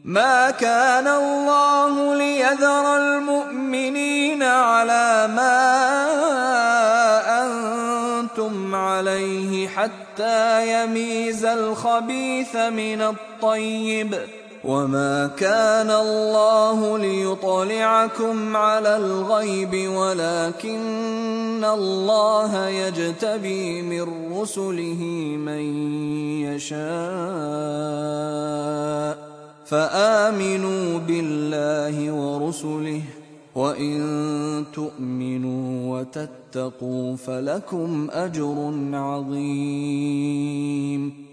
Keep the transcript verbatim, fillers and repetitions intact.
ما كان الله ليذر المؤمنين على ما أنتم عليه حتى يميز الخبيث من الطيب، وما كان الله ليطلعكم على الغيب ولكن الله يجتبي من رسله من يشاء، فآمنوا بالله ورسله، وإن تؤمنوا وتتقوا فلكم أجر عظيم.